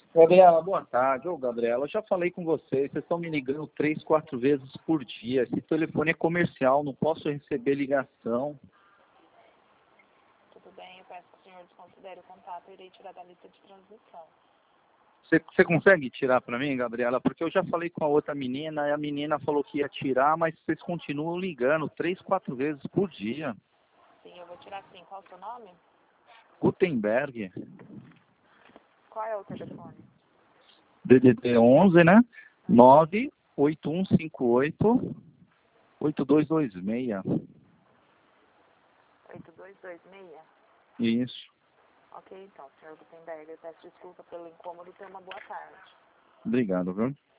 Gabriela, boa tarde. Ô, Gabriela, eu já falei com vocês estão me ligando 3, 4 vezes por dia. Esse telefone é comercial, não posso receber ligação. Tudo bem, eu peço que o senhor desconsidere o contato e irei tirar da lista de transmissão. Você consegue tirar para mim, Gabriela? Porque eu já falei com a outra menina e a menina falou que ia tirar, mas vocês continuam ligando 3, 4 vezes por dia. Sim, eu vou tirar sim. Qual é o seu nome? Gutenberg, Qual é o telefone? DDD 11, né? 98158-8226. 8226? Isso. Ok, então, senhor Gutenberg, eu peço desculpa pelo incômodo e tenha uma boa tarde. Obrigado, viu?